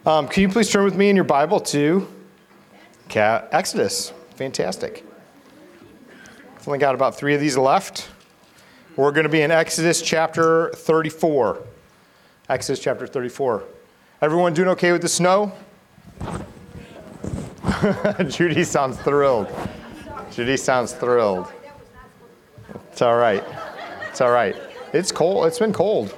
Can you please turn with me in your Bible to Exodus? Fantastic. I've only got about 3 of these left. We're going to be in Exodus chapter 34. Exodus chapter 34. Everyone doing okay with the snow? Judy sounds thrilled. Judy sounds thrilled. It's all right. It's all right. It's cold. It's been cold.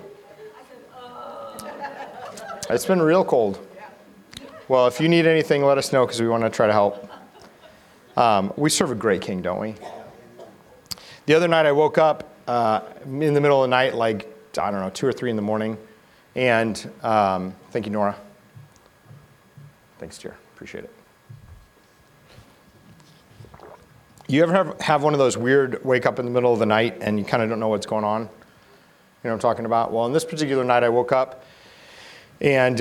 It's been real cold. Well, if you need anything, let us know because we want to try to help. We serve a great king, don't we? The other night I woke up in the middle of the night, like, 2 or 3 in the morning. And thank you, Nora. Thanks, dear. Appreciate it. You ever have one of those weird wake up in the middle of the night and you kind of don't know what's going on? You know what I'm talking about? Well, on this particular night I woke up and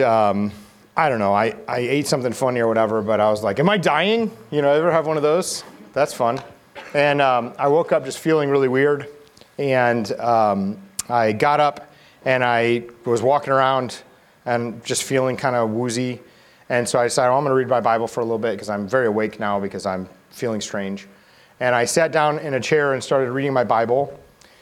I don't know, I ate something funny or whatever, but I was like, am I dying? You know, ever have one of those? That's fun. And I woke up just feeling really weird. And I got up and I was walking around and just feeling kind of woozy. And so I decided, I'm going to read my Bible for a little bit because I'm very awake now because I'm feeling strange. And I sat down in a chair and started reading my Bible.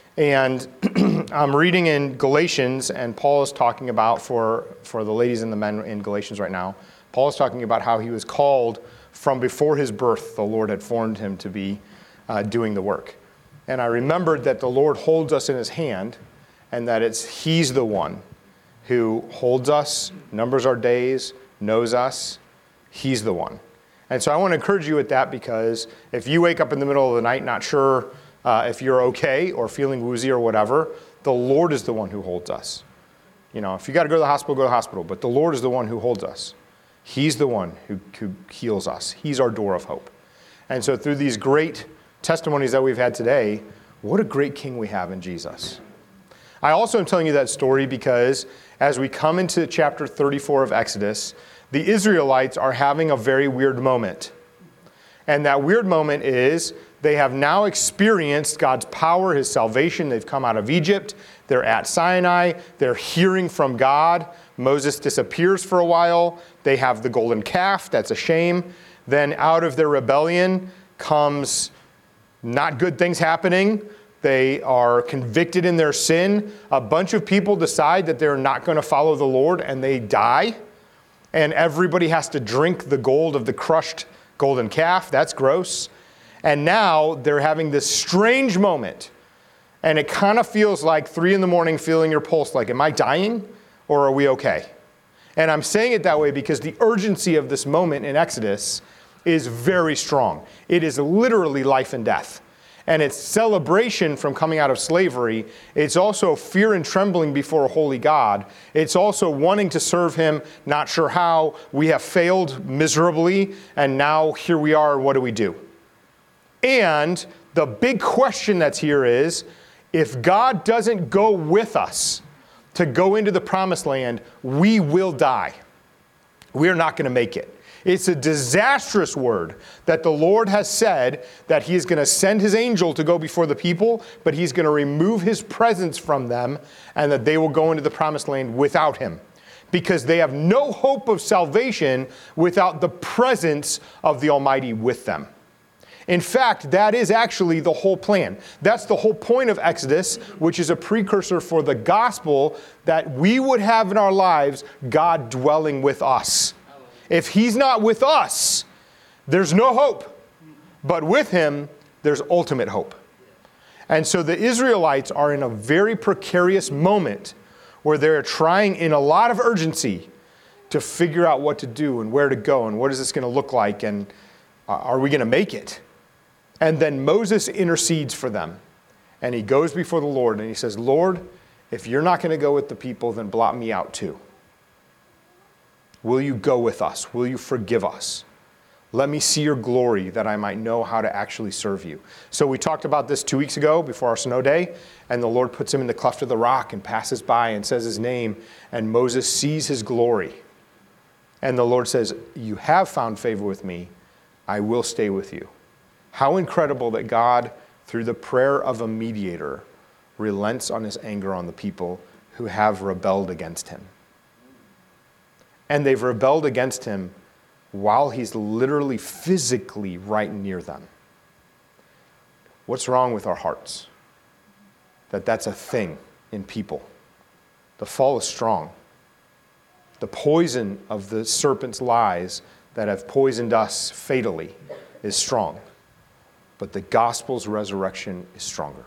And I'm reading in Galatians, and Paul is talking about, for the ladies and the men in Galatians right now, Paul is talking about how he was called from before his birth. The Lord had formed him to be doing the work. And I remembered that the Lord holds us in his hand, and that he's the one who holds us, numbers our days, knows us. He's the one. And so I want to encourage you with that, because if you wake up in the middle of the night not sure if you're okay or feeling woozy or whatever, the Lord is the one who holds us. You know, if you got to go to the hospital, go to the hospital. But the Lord is the one who holds us. He's the one who heals us. He's our door of hope. And so through these great testimonies that we've had today, what a great king we have in Jesus. I also am telling you that story because as we come into chapter 34 of Exodus, the Israelites are having a very weird moment. And that weird moment is they have now experienced God's power, his salvation. They've come out of Egypt. They're at Sinai. They're hearing from God. Moses disappears for a while. They have the golden calf. That's a shame. Then out of their rebellion comes not good things happening. They are convicted in their sin. A bunch of people decide that they're not going to follow the Lord, and they die. And everybody has to drink the gold of the crushed golden calf. That's gross. And now they're having this strange moment. And it kind of feels like 3 in the morning feeling your pulse, like, am I dying or are we okay? And I'm saying it that way because the urgency of this moment in Exodus is very strong. It is literally life and death. And it's celebration from coming out of slavery. It's also fear and trembling before a holy God. It's also wanting to serve him, not sure how. We have failed miserably, and now here we are, what do we do? And the big question that's here is, if God doesn't go with us to go into the promised land, we will die. We're not going to make it. It's a disastrous word that the Lord has said that he is going to send his angel to go before the people, but he's going to remove his presence from them and that they will go into the promised land without him, because they have no hope of salvation without the presence of the Almighty with them. In fact, that is actually the whole plan. That's the whole point of Exodus, which is a precursor for the gospel, that we would have in our lives God dwelling with us. If he's not with us, there's no hope. But with him, there's ultimate hope. And so the Israelites are in a very precarious moment where they're trying in a lot of urgency to figure out what to do and where to go and what is this going to look like and are we going to make it? And then Moses intercedes for them. And he goes before the Lord and he says, Lord, if you're not going to go with the people, then blot me out too. Will you go with us? Will you forgive us? Let me see your glory that I might know how to actually serve you. So we talked about this 2 weeks ago before our snow day, and the Lord puts him in the cleft of the rock and passes by and says his name, and Moses sees his glory. And the Lord says, you have found favor with me. I will stay with you. How incredible that God, through the prayer of a mediator, relents on his anger on the people who have rebelled against him. And they've rebelled against him while he's literally physically right near them. What's wrong with our hearts? That's a thing in people. The fall is strong. The poison of the serpent's lies that have poisoned us fatally is strong. But the gospel's resurrection is stronger.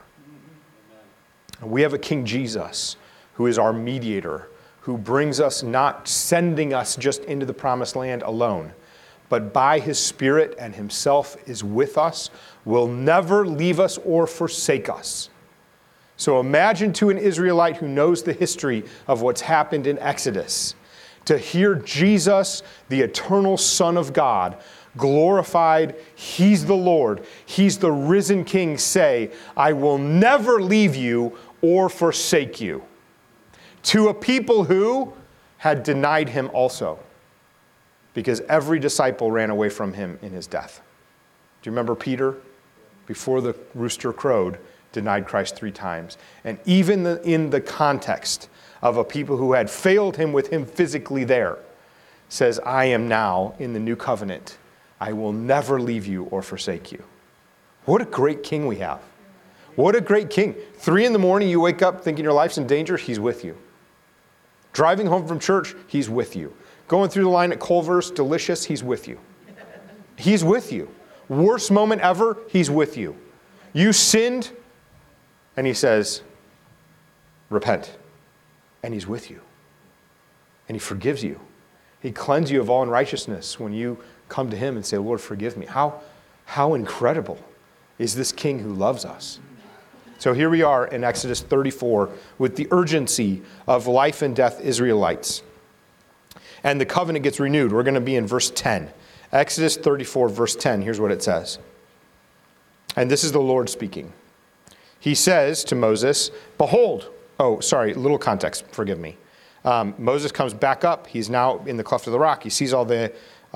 And we have a King Jesus who is our mediator, who brings us, not sending us just into the promised land alone, but by his Spirit and himself is with us, will never leave us or forsake us. So imagine to an Israelite who knows the history of what's happened in Exodus, to hear Jesus, the eternal Son of God, glorified, he's the Lord, he's the risen King, say, I will never leave you or forsake you. To a people who had denied him also, because every disciple ran away from him in his death. Do you remember Peter? Before the rooster crowed, denied Christ 3 times. And even in the context of a people who had failed him with him physically there, says, I am now in the new covenant. I will never leave you or forsake you. What a great King we have. What a great King. 3 a.m, you wake up thinking your life's in danger, he's with you. Driving home from church, he's with you. Going through the line at Culver's, delicious, he's with you. He's with you. Worst moment ever, he's with you. You sinned, and he says, repent. And he's with you. And he forgives you. He cleanses you of all unrighteousness when you come to him and say, Lord, forgive me. How incredible is this King who loves us? So here we are in Exodus 34 with the urgency of life and death Israelites. And the covenant gets renewed. We're going to be in verse 10. Exodus 34, verse 10. Here's what it says. And this is the Lord speaking. He says to Moses, behold, little context, forgive me. Moses comes back up. He's now in the cleft of the rock. He sees all the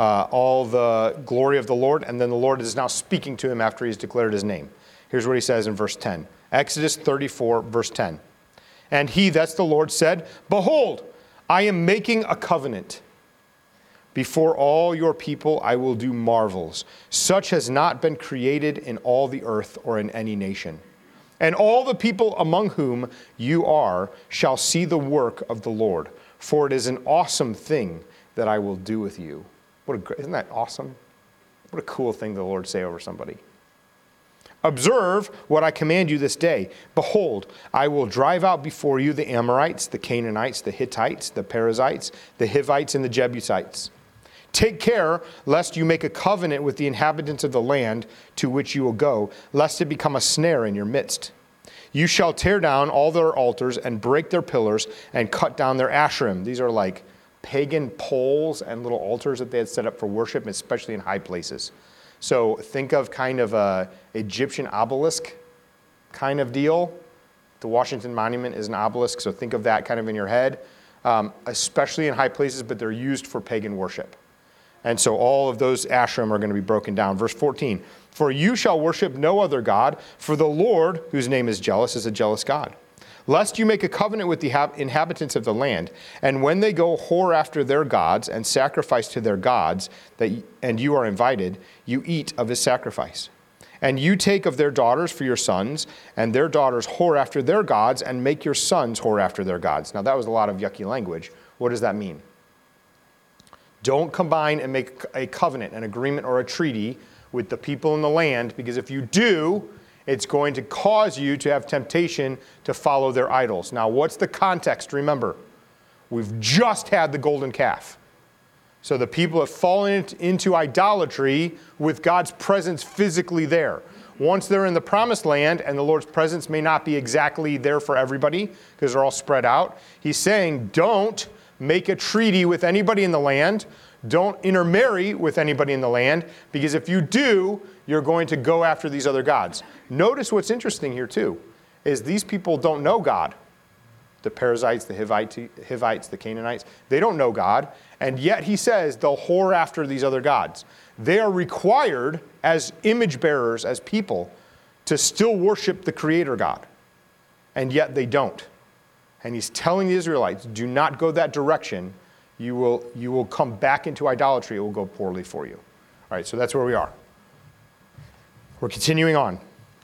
glory of the Lord, and then the Lord is now speaking to him after he's declared his name. Here's what he says in verse 10. Exodus 34, verse 10. And he, that's the Lord, said, behold, I am making a covenant. Before all your people I will do marvels, such has not been created in all the earth or in any nation. And all the people among whom you are shall see the work of the Lord, for it is an awesome thing that I will do with you. Isn't that awesome? What a cool thing the Lord say over somebody. Observe what I command you this day. Behold, I will drive out before you the Amorites, the Canaanites, the Hittites, the Perizzites, the Hivites, and the Jebusites. Take care lest you make a covenant with the inhabitants of the land to which you will go, lest it become a snare in your midst. You shall tear down all their altars and break their pillars and cut down their Asherim. These are like pagan poles and little altars that they had set up for worship, especially in high places. So think of kind of a Egyptian obelisk kind of deal. The Washington Monument is an obelisk, so think of that kind of in your head, especially in high places, but they're used for pagan worship. And so all of those Asherim are going to be broken down. Verse 14, for you shall worship no other God, for the Lord, whose name is jealous, is a jealous God. Lest you make a covenant with the inhabitants of the land, and when they go whore after their gods and sacrifice to their gods, and you are invited, you eat of his sacrifice. And you take of their daughters for your sons, and their daughters whore after their gods, and make your sons whore after their gods. Now that was a lot of yucky language. What does that mean? Don't combine and make a covenant, an agreement, or a treaty with the people in the land, because if you do, it's going to cause you to have temptation to follow their idols. Now, what's the context? Remember, we've just had the golden calf. So the people have fallen into idolatry with God's presence physically there. Once they're in the promised land, and the Lord's presence may not be exactly there for everybody, because they're all spread out, he's saying, don't make a treaty with anybody in the land. Don't intermarry with anybody in the land, because if you do, you're going to go after these other gods. Notice what's interesting here too, is these people don't know God. The Perizzites, the Hivites, the Canaanites, they don't know God, and yet he says they'll whore after these other gods. They are required as image bearers, as people, to still worship the Creator God, and yet they don't. And he's telling the Israelites, do not go that direction, you will come back into idolatry. It will go poorly for you. All right, so that's where we are. We're continuing on.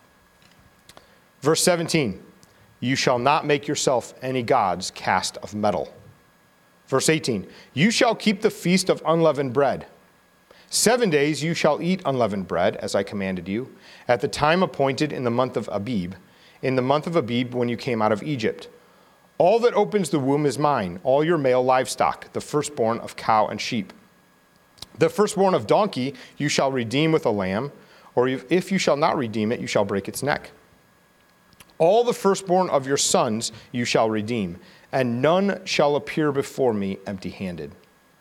Verse 17, you shall not make yourself any gods cast of metal. Verse 18, you shall keep the feast of unleavened bread. 7 days you shall eat unleavened bread, as I commanded you, at the time appointed in the month of Abib, in the month of Abib when you came out of Egypt. All that opens the womb is mine, all your male livestock, the firstborn of cow and sheep. The firstborn of donkey you shall redeem with a lamb, or if you shall not redeem it, you shall break its neck. All the firstborn of your sons you shall redeem, and none shall appear before me empty-handed.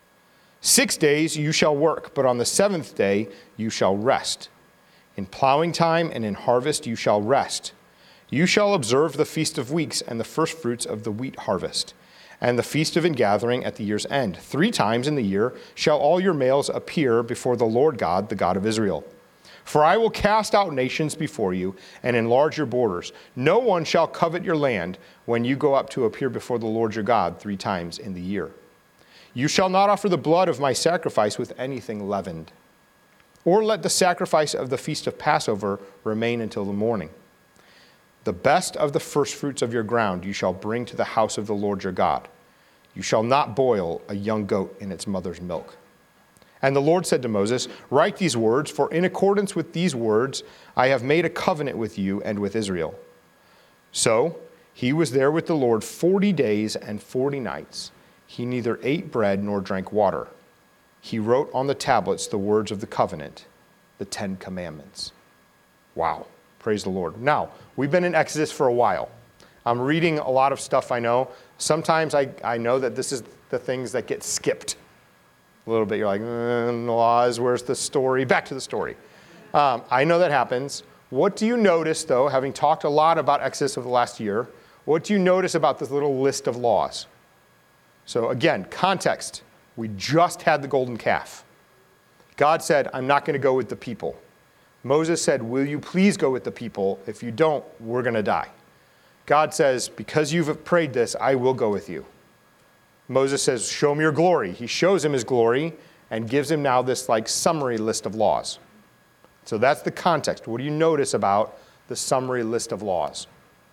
6 days you shall work, but on the seventh day you shall rest. In plowing time and in harvest you shall rest. You shall observe the feast of weeks and the firstfruits of the wheat harvest, and the feast of ingathering at the year's end. 3 times in the year shall all your males appear before the Lord God, the God of Israel. For I will cast out nations before you and enlarge your borders. No one shall covet your land when you go up to appear before the Lord your God 3 times in the year. You shall not offer the blood of my sacrifice with anything leavened, or let the sacrifice of the feast of Passover remain until the morning. The best of the firstfruits of your ground you shall bring to the house of the Lord your God. You shall not boil a young goat in its mother's milk. And the Lord said to Moses, write these words, for in accordance with these words I have made a covenant with you and with Israel. So he was there with the Lord 40 days and 40 nights. He neither ate bread nor drank water. He wrote on the tablets the words of the covenant, the 10 commandments. Wow, praise the Lord. Now, we've been in Exodus for a while. I'm reading a lot of stuff I know. Sometimes I know that this is the things that get skipped a little bit. You're like, laws, where's the story? Back to the story. I know that happens. What do you notice, though, having talked a lot about Exodus over the last year, what do you notice about this little list of laws? So again, context. We just had the golden calf. God said, I'm not going to go with the people. Moses said, will you please go with the people? If you don't, we're going to die. God says, because you've prayed this, I will go with you. Moses says, show me your glory. He shows him his glory and gives him now this summary list of laws. So that's the context. What do you notice about the summary list of laws?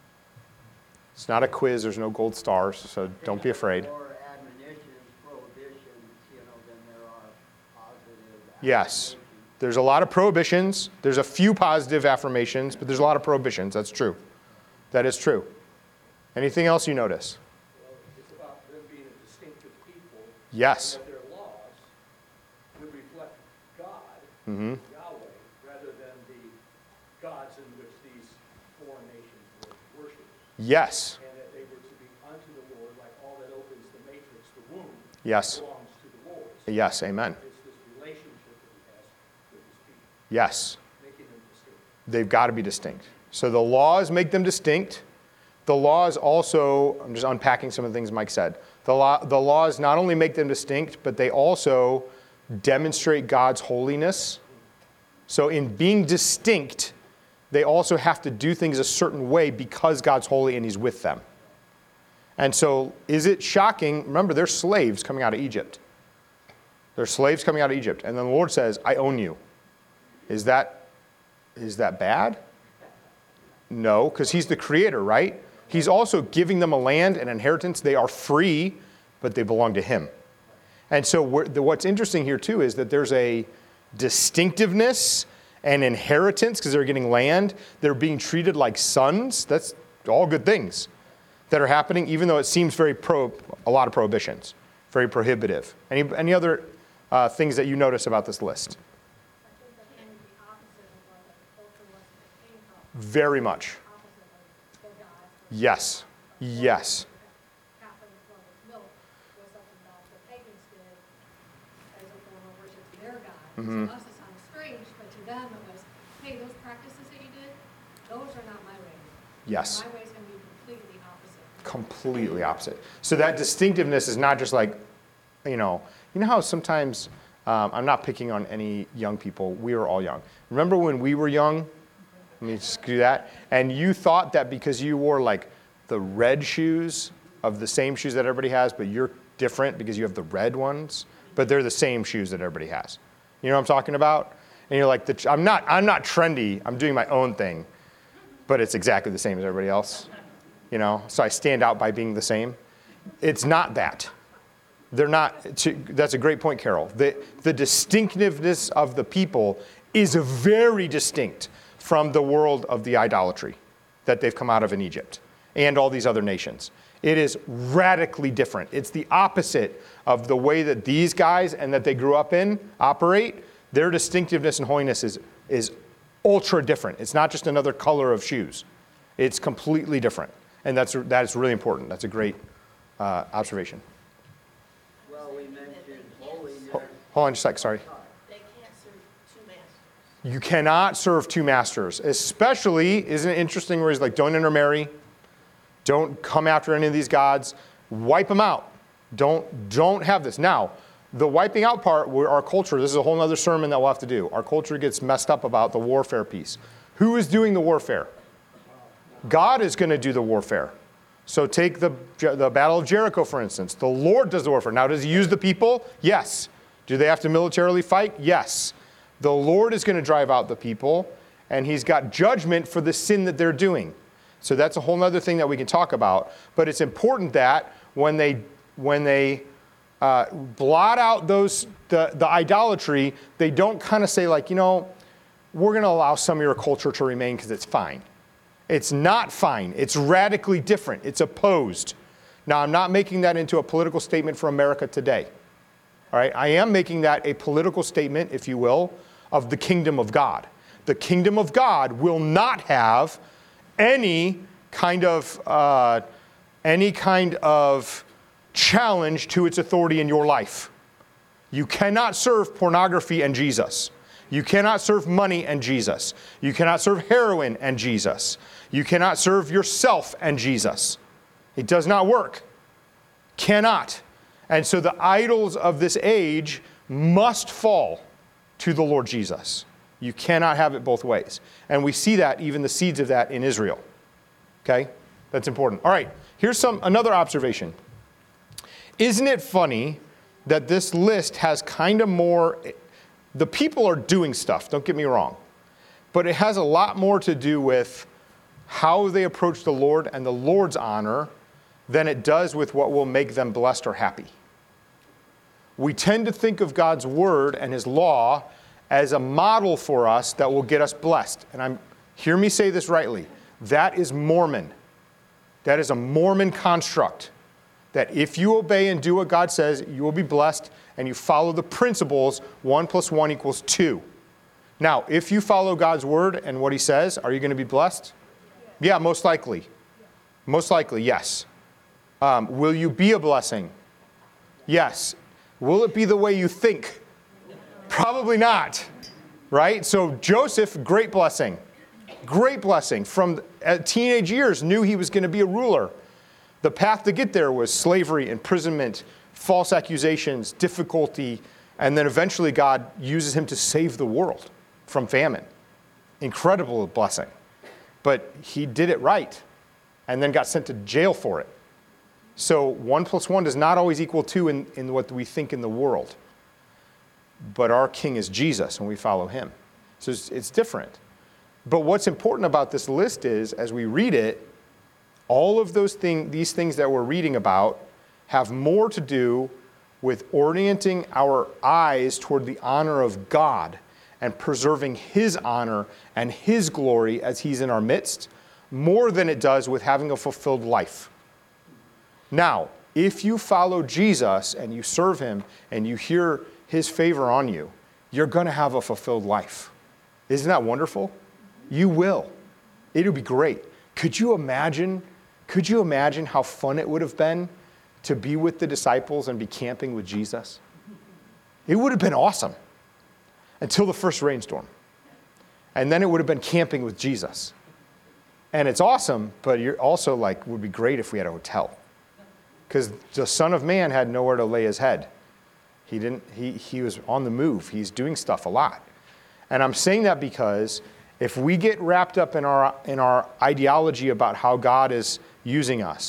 It's not a quiz. There's no gold stars, so don't be afraid. More admonitions, prohibitions, than there are positive. Yes. There's a lot of prohibitions. There's a few positive affirmations, but there's a lot of prohibitions. That's true. That is true. Anything else you notice? Well, it's about them being a distinctive people. Yes. And that their laws would reflect God, Mm-hmm. Yahweh, rather than the gods in which these foreign nations were worshipped. Yes. And that they were to be unto the Lord, like all that opens the matrix, the womb, Yes. belongs to the Lord. Yes. Amen. It's this relationship that he has with his people, Yes. making them distinct. They've got to be distinct. So the laws make them distinct. The laws also, I'm just unpacking some of the things Mike said. The laws not only make them distinct, but they also demonstrate God's holiness. So in being distinct, they also have to do things a certain way because God's holy and he's with them. And so is it shocking? Remember, they're slaves coming out of Egypt. They're slaves coming out of Egypt. And then the Lord says, I own you. Is that bad? No, because he's the creator, right? He's also giving them a land, an inheritance. They are free, but they belong to him. And so what's interesting here, too, is that there's a distinctiveness and inheritance because they're getting land. They're being treated like sons. That's all good things that are happening, even though it seems a lot of prohibitions, very prohibitive. Any other things that you notice about this list? I think that can be the opposite of what the culture was that they came from. Very much. Opposite of the gods. Yes. Yes. Half of the flow of milk was something that the pagans did as a form of worship to their god. Mhm. To us it sounds strange, but to them it was, hey, those practices that you did, those are not my ways. Yes. My ways can be completely opposite. Completely opposite. So that distinctiveness is not just you know how sometimes, I'm not picking on any young people. We were all young. Remember when we were young? Let me just do that. And you thought that because you wore the red shoes of the same shoes that everybody has, but your different because you have the red ones, but they're the same shoes that everybody has. You know what I'm talking about? And you're like, I'm not trendy. I'm doing my own thing, but it's exactly the same as everybody else. You know, so I stand out by being the same. It's not that. They're not. That's a great point, Carol. The distinctiveness of the people is very distinct from the world of the idolatry that they've come out of in Egypt and all these other nations. It is radically different. It's the opposite of the way that these guys and that they grew up in operate. Their distinctiveness and holiness is ultra different. It's not just another color of shoes. It's completely different. And that is really important. That's a great observation. Well, we mentioned holiness. Hold on just a sec, sorry. They can't serve two masters. You cannot serve two masters, especially, isn't it interesting where he's like, don't intermarry, don't come after any of these gods, wipe them out. Don't have this. Now, the wiping out part, where our culture, this is a whole other sermon that we'll have to do. Our culture gets messed up about the warfare piece. Who is doing the warfare? God is going to do the warfare. So take the Battle of Jericho, for instance. The Lord does the warfare. Now, does he use the people? Yes. Do they have to militarily fight? Yes. The Lord is going to drive out the people, and he's got judgment for the sin that they're doing. So that's a whole other thing that we can talk about. But it's important that when they blot out the idolatry, they don't kind of say like, you know, we're going to allow some of your culture to remain because it's fine. It's not fine. It's radically different. It's opposed. Now, I'm not making that into a political statement for America today. All right? I am making that a political statement, if you will, of the kingdom of God. The kingdom of God will not have any kind of challenge to its authority in your life. You cannot serve pornography and Jesus. You cannot serve money and Jesus. You cannot serve heroin and Jesus. You cannot serve yourself and Jesus. It does not work. Cannot. And so the idols of this age must fall to the Lord Jesus. You cannot have it both ways. And we see that, even the seeds of that in Israel. Okay? That's important. All right. Here's another observation. Isn't it funny that this list has kind of more... The people are doing stuff, don't get me wrong. But it has a lot more to do with how they approach the Lord and the Lord's honor than it does with what will make them blessed or happy. We tend to think of God's word and his law as a model for us that will get us blessed. And hear me say this rightly. That is Mormon. That is a Mormon construct. That if you obey and do what God says, you will be blessed, and you follow the principles, 1 + 1 = 2. Now, if you follow God's word and what he says, are you going to be blessed? Yeah, most likely. Most likely, yes. Will you be a blessing? Yes. Will it be the way you think? Probably not. Right? So Joseph, great blessing. Great blessing. From teenage years, knew he was going to be a ruler. The path to get there was slavery, imprisonment, false accusations, difficulty, and then eventually God uses him to save the world from famine. Incredible blessing. But he did it right and then got sent to jail for it. So 1 + 1 does not always equal 2 in what we think in the world. But our king is Jesus and we follow him. So it's different. But what's important about this list is, as we read it, all of these things that we're reading about have more to do with orienting our eyes toward the honor of God and preserving his honor and his glory as he's in our midst, more than it does with having a fulfilled life. Now, if you follow Jesus and you serve him and you hear his favor on you, you're going to have a fulfilled life. Isn't that wonderful? You will. It'll be great. Could you imagine how fun it would have been to be with the disciples and be camping with Jesus? It would have been awesome until the first rainstorm. And then it would have been camping with Jesus. And it's awesome, but you're also like, would be great if we had a hotel. Because the Son of Man had nowhere to lay his head. He was on the move. He's doing stuff a lot. And I'm saying that because if we get wrapped up in our ideology about how God is using us,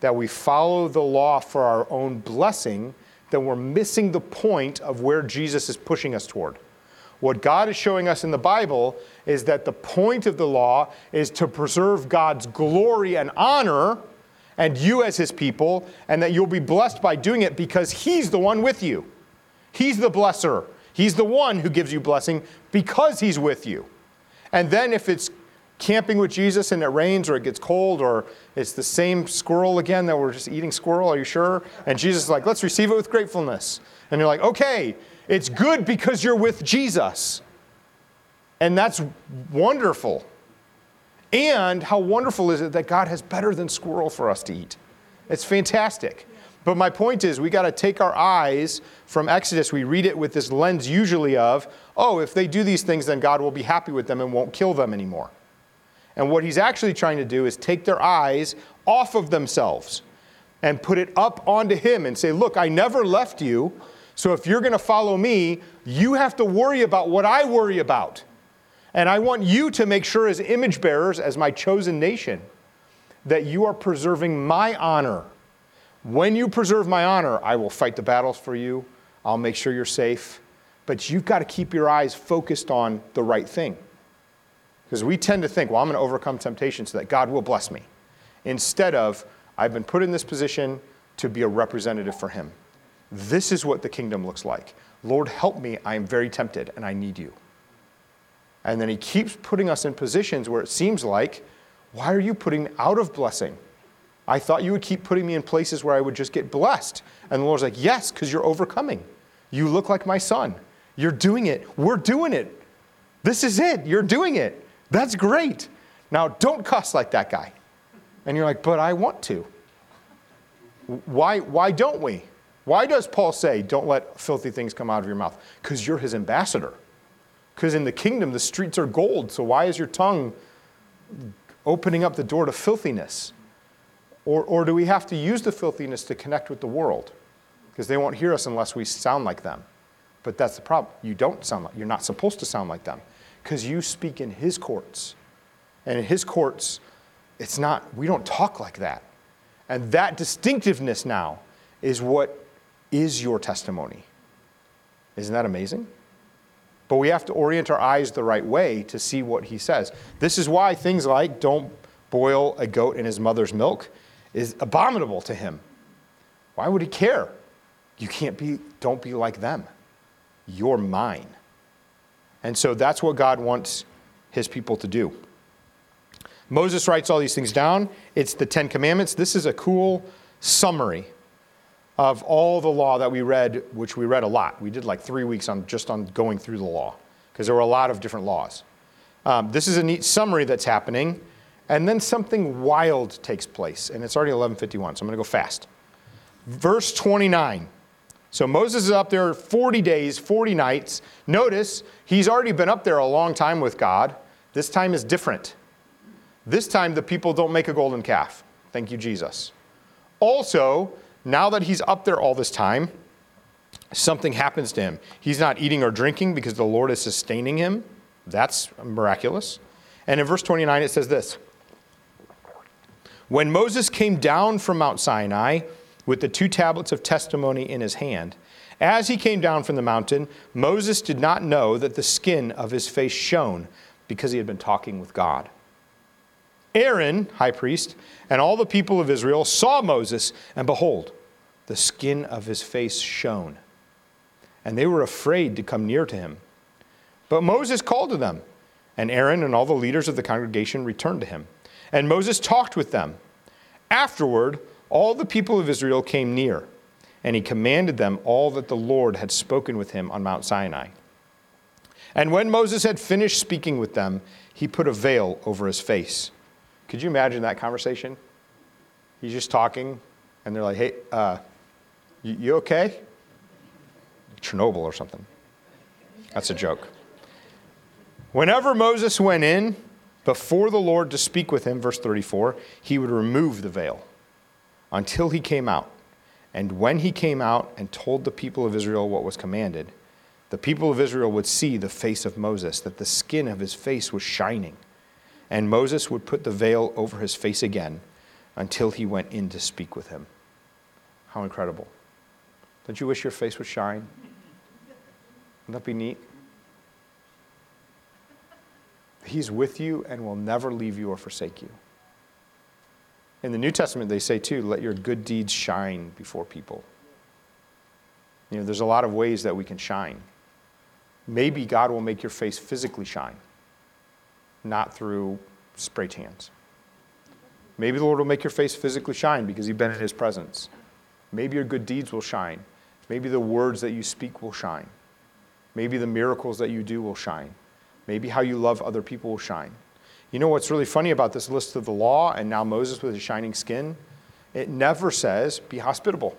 that we follow the law for our own blessing, then we're missing the point of where Jesus is pushing us toward. What God is showing us in the Bible is that the point of the law is to preserve God's glory and honor and you as his people, and that you'll be blessed by doing it because he's the one with you. He's the blesser. He's the one who gives you blessing because he's with you. And then if it's camping with Jesus and it rains or it gets cold or it's the same squirrel again that we're just eating squirrel, are you sure? And Jesus is like, let's receive it with gratefulness. And you're like, okay, it's good because you're with Jesus. And that's wonderful. And how wonderful is it that God has better than squirrel for us to eat? It's fantastic. But my point is, we got to take our eyes from Exodus. We read it with this lens usually of, oh, if they do these things, then God will be happy with them and won't kill them anymore. And what he's actually trying to do is take their eyes off of themselves and put it up onto him and say, look, I never left you. So if you're going to follow me, you have to worry about what I worry about. And I want you to make sure as image bearers, as my chosen nation, that you are preserving my honor. When you preserve my honor, I will fight the battles for you. I'll make sure you're safe. But you've got to keep your eyes focused on the right thing. Because we tend to think, well, I'm going to overcome temptation so that God will bless me. Instead of, I've been put in this position to be a representative for him. This is what the kingdom looks like. Lord, help me. I am very tempted and I need you. And then he keeps putting us in positions where it seems like, why are you putting me out of blessing? I thought you would keep putting me in places where I would just get blessed. And the Lord's like, yes, because you're overcoming. You look like my son. You're doing it. We're doing it. This is it. You're doing it. That's great. Now, don't cuss like that guy. And you're like, but I want to. Why don't we? Why does Paul say, don't let filthy things come out of your mouth? Because you're his ambassador. Because in the kingdom, the streets are gold. So why is your tongue opening up the door to filthiness? Or do we have to use the filthiness to connect with the world? Because they won't hear us unless we sound like them. But that's the problem. You don't sound like, you're not supposed to sound like them. Because you speak in his courts. And in his courts, it's not, we don't talk like that. And that distinctiveness now is what is your testimony. Isn't that amazing? But we have to orient our eyes the right way to see what he says. This is why things like don't boil a goat in his mother's milk is abominable to him. Why would he care? Don't be like them. You're mine. And so that's what God wants his people to do. Moses writes all these things down. It's the 10 Commandments. This is a cool summary of all the law that we read, which we read a lot. We did like 3 weeks on going through the law, because there were a lot of different laws. This is a neat summary that's happening, and then something wild takes place, and it's already 11:51, so I'm going to go fast. Verse 29. So Moses is up there 40 days, 40 nights. Notice, he's already been up there a long time with God. This time is different. This time, the people don't make a golden calf. Thank you, Jesus. Also, now that he's up there all this time, something happens to him. He's not eating or drinking because the Lord is sustaining him. That's miraculous. And in verse 29, it says this. When Moses came down from Mount Sinai with the 2 tablets of testimony in his hand, as he came down from the mountain, Moses did not know that the skin of his face shone because he had been talking with God. Aaron, high priest, and all the people of Israel saw Moses, and behold, the skin of his face shone. And they were afraid to come near to him. But Moses called to them, and Aaron and all the leaders of the congregation returned to him. And Moses talked with them. Afterward, all the people of Israel came near, and he commanded them all that the Lord had spoken with him on Mount Sinai. And when Moses had finished speaking with them, he put a veil over his face. Could you imagine that conversation? He's just talking, and they're like, hey, you okay? Chernobyl or something. That's a joke. Whenever Moses went in before the Lord to speak with him, verse 34, he would remove the veil until he came out. And when he came out and told the people of Israel what was commanded, the people of Israel would see the face of Moses, that the skin of his face was shining. And Moses would put the veil over his face again. until he went in to speak with him. How incredible. Don't you wish your face would shine? Wouldn't that be neat? He's with you and will never leave you or forsake you. In the New Testament, they say too, let your good deeds shine before people. You know, there's a lot of ways that we can shine. Maybe God will make your face physically shine, not through spray tans. Maybe the Lord will make your face physically shine because you've been in his presence. Maybe your good deeds will shine. Maybe the words that you speak will shine. Maybe the miracles that you do will shine. Maybe how you love other people will shine. You know what's really funny about this list of the law and now Moses with his shining skin? It never says, be hospitable.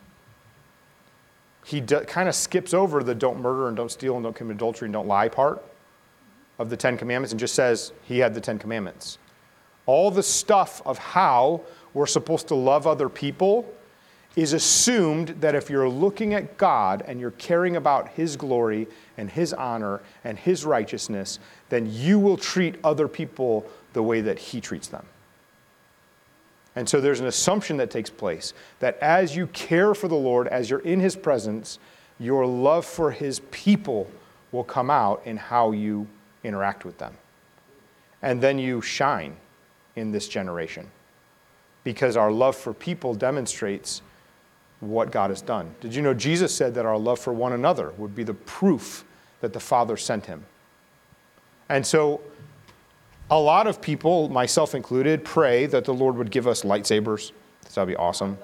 He kind of skips over the don't murder and don't steal and don't commit adultery and don't lie part of the 10 Commandments and just says he had the 10 Commandments. All the stuff of how we're supposed to love other people is assumed that if you're looking at God and you're caring about his glory and his honor and his righteousness, then you will treat other people the way that he treats them. And so there's an assumption that takes place that as you care for the Lord, as you're in his presence, your love for his people will come out in how you interact with them. And then you shine in this generation because our love for people demonstrates what God has done. Did you know Jesus said that our love for one another would be the proof that the Father sent him? And so a lot of people, myself included, pray that the Lord would give us lightsabers. That would be awesome.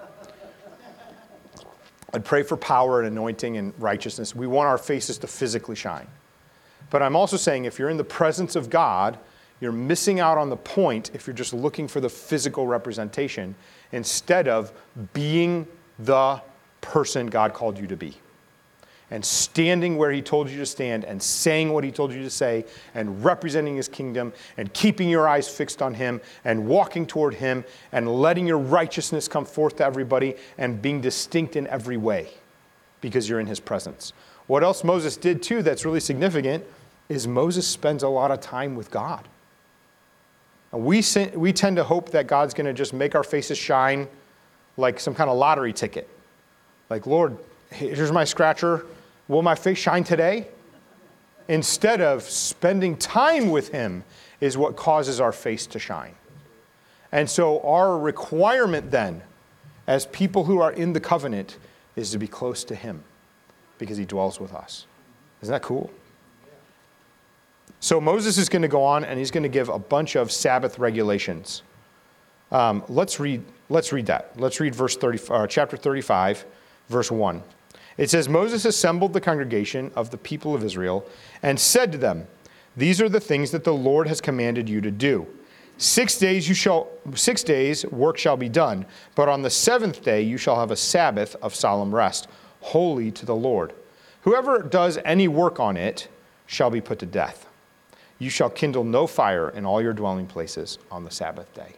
I'd pray for power and anointing and righteousness. We want our faces to physically shine. But I'm also saying if you're in the presence of God, you're missing out on the point if you're just looking for the physical representation instead of being the person God called you to be. And standing where he told you to stand and saying what he told you to say and representing his kingdom and keeping your eyes fixed on him and walking toward him and letting your righteousness come forth to everybody and being distinct in every way because you're in his presence. What else Moses did too that's really significant is Moses spends a lot of time with God. And we tend to hope that God's going to just make our faces shine like some kind of lottery ticket. Like, Lord, here's my scratcher. Will my face shine today? Instead of spending time with him is what causes our face to shine. And so our requirement then, as people who are in the covenant, is to be close to him because he dwells with us. Isn't that cool? So Moses is going to go on and he's going to give a bunch of Sabbath regulations. Let's read that. Let's read chapter 35, verse 1. It says, Moses assembled the congregation of the people of Israel and said to them, these are the things that the Lord has commanded you to do. 6 days work shall be done, but on the seventh day you shall have a Sabbath of solemn rest, holy to the Lord. Whoever does any work on it shall be put to death. You shall kindle no fire in all your dwelling places on the Sabbath day.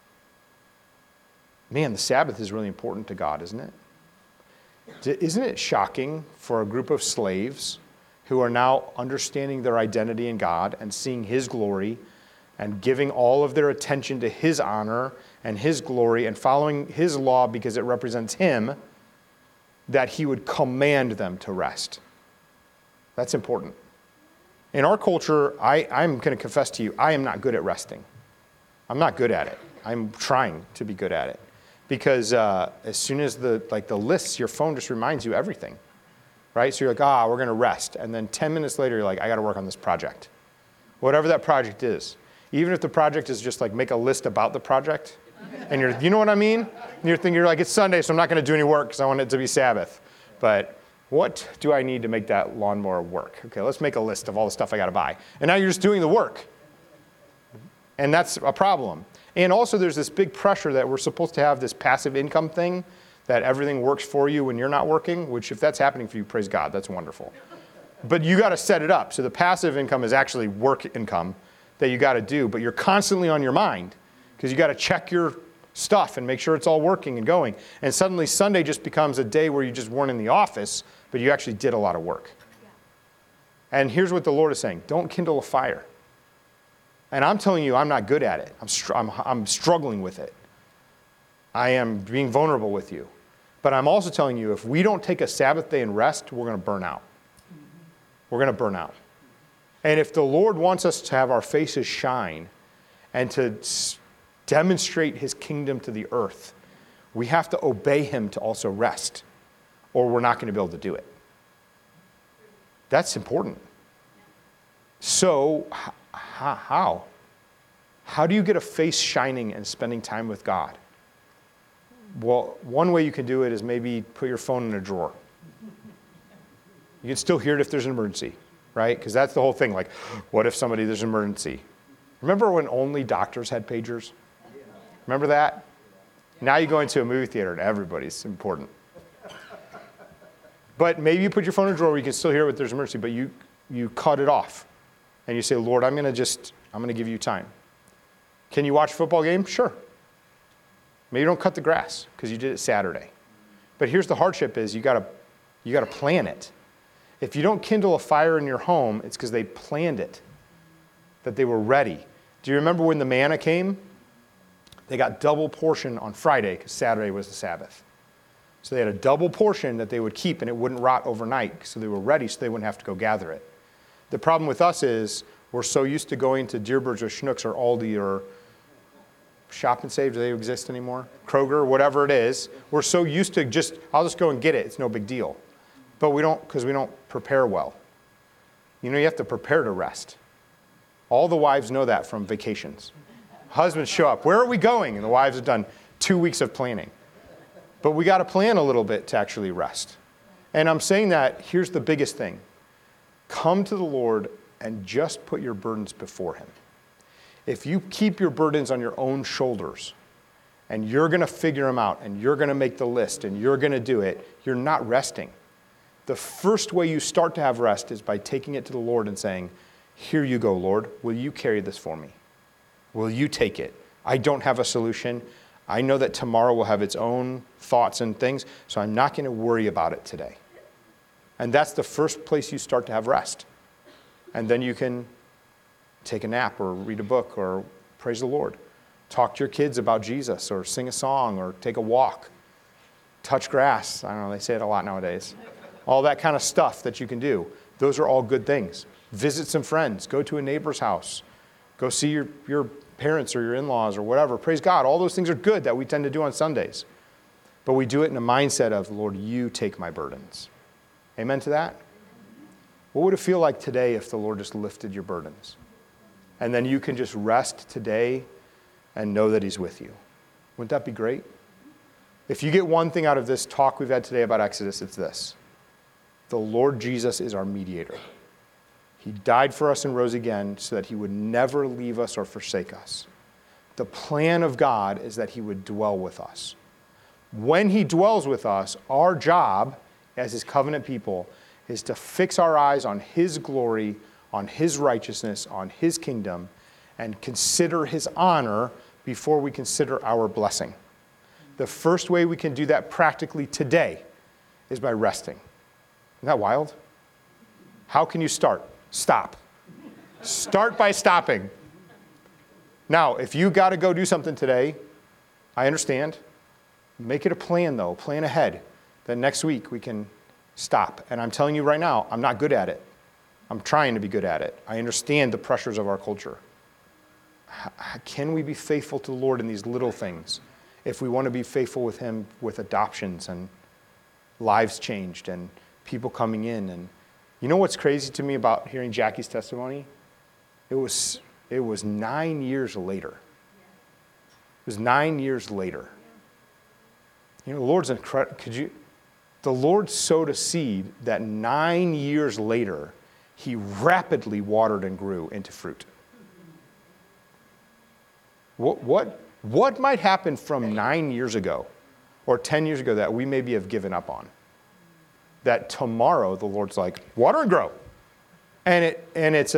Man, the Sabbath is really important to God, isn't it? Isn't it shocking for a group of slaves who are now understanding their identity in God and seeing his glory and giving all of their attention to his honor and his glory and following his law because it represents him, that he would command them to rest? That's important. In our culture, I'm going to confess to you, I am not good at resting. I'm not good at it. I'm trying to be good at it. Because as soon as the lists, your phone just reminds you everything, right? So you're like, we're going to rest. And then 10 minutes later, you're like, I got to work on this project. Whatever that project is. Even if the project is just like make a list about the project. And you know what I mean? And you're like, it's Sunday, so I'm not going to do any work because I want it to be Sabbath. But what do I need to make that lawnmower work? Okay, let's make a list of all the stuff I got to buy. And now you're just doing the work. And that's a problem. And also there's this big pressure that we're supposed to have this passive income thing, that everything works for you when you're not working, which if that's happening for you, praise God, that's wonderful. But you got to set it up. So the passive income is actually work income that you got to do, but you're constantly on your mind because you got to check your stuff and make sure it's all working and going. And suddenly Sunday just becomes a day where you just weren't in the office, but you actually did a lot of work. And here's what the Lord is saying. Don't kindle a fire. And I'm telling you, I'm not good at it. I'm struggling with it. I am being vulnerable with you. But I'm also telling you, if we don't take a Sabbath day and rest, we're going to burn out. We're going to burn out. And if the Lord wants us to have our faces shine and to demonstrate his kingdom to the earth, we have to obey him to also rest, or we're not going to be able to do it. That's important. So, how? How do you get a face shining and spending time with God? Well, one way you can do it is maybe put your phone in a drawer. You can still hear it if there's an emergency, right? Because that's the whole thing. Like, what if there's an emergency? Remember when only doctors had pagers? Remember that? Now you go into a movie theater and everybody's important. But maybe you put your phone in a drawer where you can still hear it if there's an emergency, but you cut it off. And you say, Lord, I'm going to give you time. Can you watch a football game? Sure. Maybe don't cut the grass because you did it Saturday. But here's the hardship is you got to plan it. If you don't kindle a fire in your home, it's because they planned it, that they were ready. Do you remember when the manna came? They got double portion on Friday because Saturday was the Sabbath. So they had a double portion that they would keep and it wouldn't rot overnight. So they were ready so they wouldn't have to go gather it. The problem with us is we're so used to going to Deerbirds or Schnucks or Aldi or Shop and Save. Do they exist anymore? Kroger, whatever it is. We're so used to I'll just go and get it. It's no big deal. But we don't, because we don't prepare well. You have to prepare to rest. All the wives know that from vacations. Husbands show up. Where are we going? And the wives have done 2 weeks of planning. But we got to plan a little bit to actually rest. And I'm saying that, here's the biggest thing. Come to the Lord and just put your burdens before him. If you keep your burdens on your own shoulders and you're going to figure them out and you're going to make the list and you're going to do it, you're not resting. The first way you start to have rest is by taking it to the Lord and saying, here you go, Lord. Will you carry this for me? Will you take it? I don't have a solution. I know that tomorrow will have its own thoughts and things, so I'm not going to worry about it today. And that's the first place you start to have rest. And then you can take a nap or read a book or praise the Lord. Talk to your kids about Jesus or sing a song or take a walk. Touch grass. I don't know, they say it a lot nowadays. All that kind of stuff that you can do. Those are all good things. Visit some friends. Go to a neighbor's house. Go see your parents or your in-laws or whatever. Praise God. All those things are good that we tend to do on Sundays. But we do it in a mindset of, Lord, you take my burdens. Amen to that? What would it feel like today if the Lord just lifted your burdens? And then you can just rest today and know that he's with you. Wouldn't that be great? If you get one thing out of this talk we've had today about Exodus, it's this. The Lord Jesus is our mediator. He died for us and rose again so that he would never leave us or forsake us. The plan of God is that he would dwell with us. When he dwells with us, our job as his covenant people is to fix our eyes on his glory, on his righteousness, on his kingdom, and consider his honor before we consider our blessing. The first way we can do that practically today is by resting. Isn't that wild? How can you start? Stop. Start by stopping. Now, if you got to go do something today, I understand. Make it a plan, though. Plan ahead. Then next week we can stop. And I'm telling you right now, I'm not good at it. I'm trying to be good at it. I understand the pressures of our culture. Can we be faithful to the Lord in these little things if we want to be faithful with him with adoptions and lives changed and people coming in? And you know what's crazy to me about hearing Jackie's testimony? It was 9 years later. It was 9 years later. You know, the Lord's incredible. The Lord sowed a seed that 9 years later, he rapidly watered and grew into fruit. What might happen from 9 years ago or 10 years ago that we maybe have given up on? That tomorrow the Lord's like, water and grow. And it's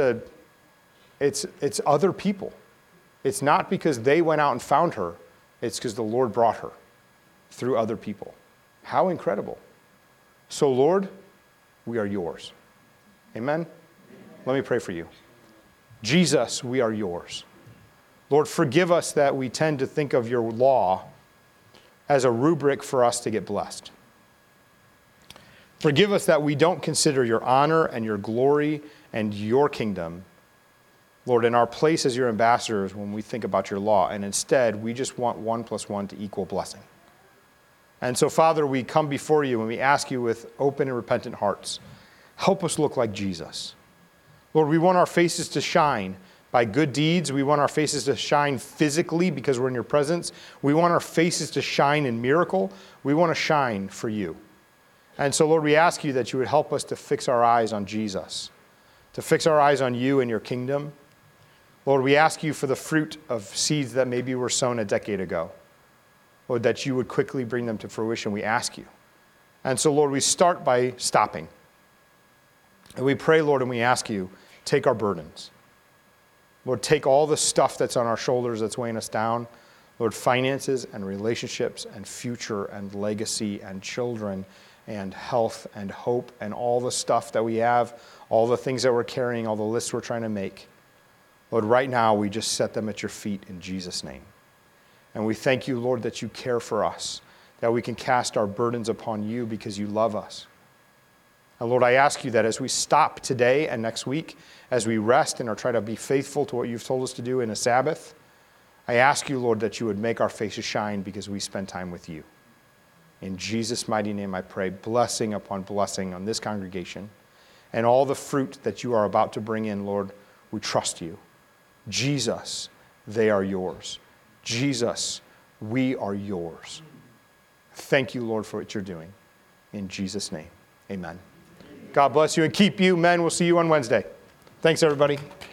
other people. It's not because they went out and found her. It's because the Lord brought her through other people. How incredible. So Lord, we are yours. Amen? Let me pray for you. Jesus, we are yours. Lord, forgive us that we tend to think of your law as a rubric for us to get blessed. Forgive us that we don't consider your honor and your glory and your kingdom, Lord, in our place as your ambassadors when we think about your law. And instead, we just want 1 + 1 to equal blessing. And so, Father, we come before you and we ask you with open and repentant hearts, help us look like Jesus. Lord, we want our faces to shine by good deeds. We want our faces to shine physically because we're in your presence. We want our faces to shine in miracle. We want to shine for you. And so, Lord, we ask you that you would help us to fix our eyes on Jesus, to fix our eyes on you and your kingdom. Lord, we ask you for the fruit of seeds that maybe were sown a decade ago. Lord, that you would quickly bring them to fruition, we ask you. And so, Lord, we start by stopping. And we pray, Lord, and we ask you, take our burdens. Lord, take all the stuff that's on our shoulders that's weighing us down. Lord, finances and relationships and future and legacy and children and health and hope and all the stuff that we have, all the things that we're carrying, all the lists we're trying to make. Lord, right now we just set them at your feet in Jesus' name. And we thank you, Lord, that you care for us, that we can cast our burdens upon you because you love us. And Lord, I ask you that as we stop today and next week, as we rest and are trying to be faithful to what you've told us to do in a Sabbath, I ask you, Lord, that you would make our faces shine because we spend time with you. In Jesus' mighty name I pray, blessing upon blessing on this congregation and all the fruit that you are about to bring in, Lord, we trust you. Jesus, they are yours. Jesus, we are yours. Thank you, Lord, for what you're doing. In Jesus' name, amen. God bless you and keep you. Men, we'll see you on Wednesday. Thanks, everybody.